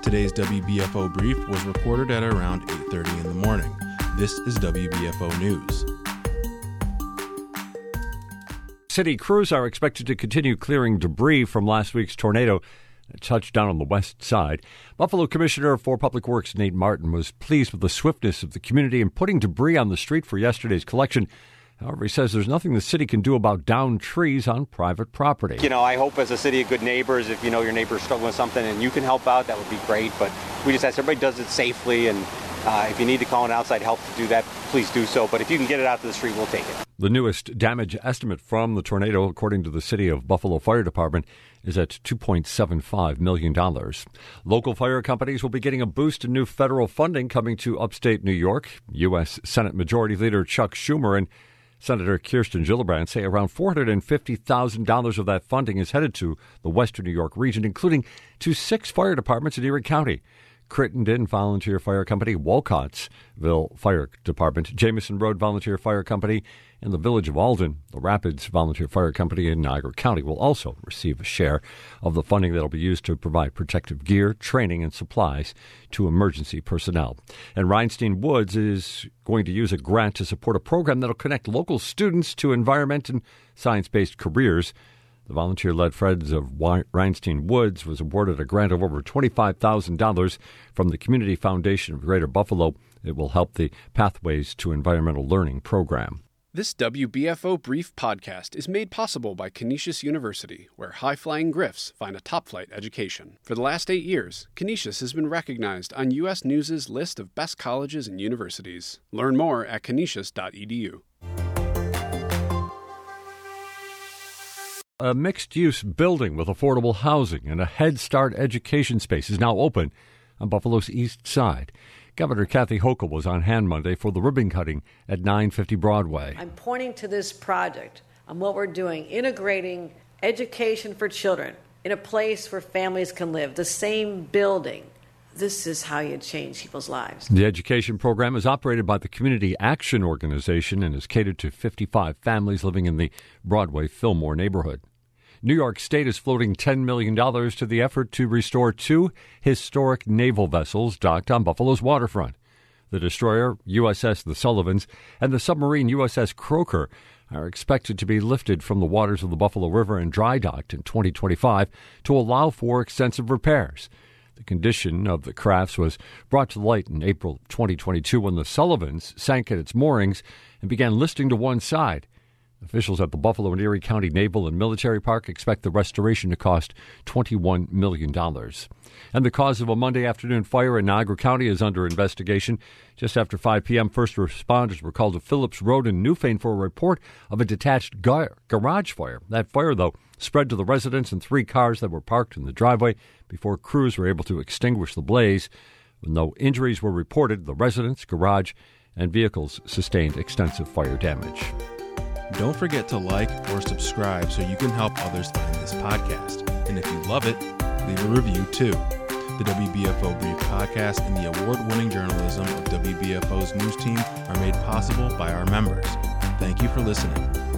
Today's WBFO brief was recorded at around 8:30 in the morning. This is WBFO News. City crews are expected to continue clearing debris from last week's tornado that touched down on the west side. Buffalo Commissioner for Public Works Nate Martin was pleased with the swiftness of the community in putting debris on the street for yesterday's collection. However, he says there's nothing the city can do about downed trees on private property. I hope as a city of good neighbors, if your neighbor's struggling with something and you can help out, that would be great. But we just ask everybody does it safely, and if you need to call an outside help to do that, please do so. But if you can get it out to the street, we'll take it. The newest damage estimate from the tornado, according to the City of Buffalo Fire Department, is at $2.75 million. Local fire companies will be getting a boost in new federal funding coming to upstate New York. U.S. Senate Majority Leader Chuck Schumer and Senator Kirsten Gillibrand say around $450,000 of that funding is headed to the western New York region, including to 6 fire departments in Erie County: Crittenden Volunteer Fire Company, Wolcottsville Fire Department, Jameson Road Volunteer Fire Company, and the Village of Alden. The Rapids Volunteer Fire Company in Niagara County will also receive a share of the funding that will be used to provide protective gear, training, and supplies to emergency personnel. And Rhinestone Woods is going to use a grant to support a program that will connect local students to environment and science-based careers. The volunteer-led Friends of Rhinestone Woods was awarded a grant of over $25,000 from the Community Foundation of Greater Buffalo. It will help the Pathways to Environmental Learning program. This WBFO Brief podcast is made possible by Canisius University, where high-flying Griffs find a top-flight education. For the last 8 years, Canisius has been recognized on U.S. News' list of best colleges and universities. Learn more at canisius.edu. A mixed-use building with affordable housing and a Head Start education space is now open on Buffalo's east side. Governor Kathy Hochul was on hand Monday for the ribbon cutting at 950 Broadway. I'm pointing to this project on what we're doing, integrating education for children in a place where families can live, the same building. This is how you change people's lives. The education program is operated by the Community Action Organization and is catered to 55 families living in the Broadway-Fillmore neighborhood. New York State is floating $10 million to the effort to restore 2 historic naval vessels docked on Buffalo's waterfront. The destroyer, USS The Sullivans, and the submarine USS Croker are expected to be lifted from the waters of the Buffalo River and dry docked in 2025 to allow for extensive repairs. The condition of the crafts was brought to light in April of 2022 when the Sullivans sank at its moorings and began listing to one side. Officials at the Buffalo and Erie County Naval and Military Park expect the restoration to cost $21 million. And the cause of a Monday afternoon fire in Niagara County is under investigation. Just after 5 p.m., first responders were called to Phillips Road in Newfane for a report of a detached garage fire. That fire, though, spread to the residents and 3 cars that were parked in the driveway before crews were able to extinguish the blaze. No injuries were reported. The residents, garage, and vehicles sustained extensive fire damage. Don't forget to like or subscribe so you can help others find this podcast. And if you love it, leave a review too. The WBFO Brief podcast and the award-winning journalism of WBFO's news team are made possible by our members. Thank you for listening.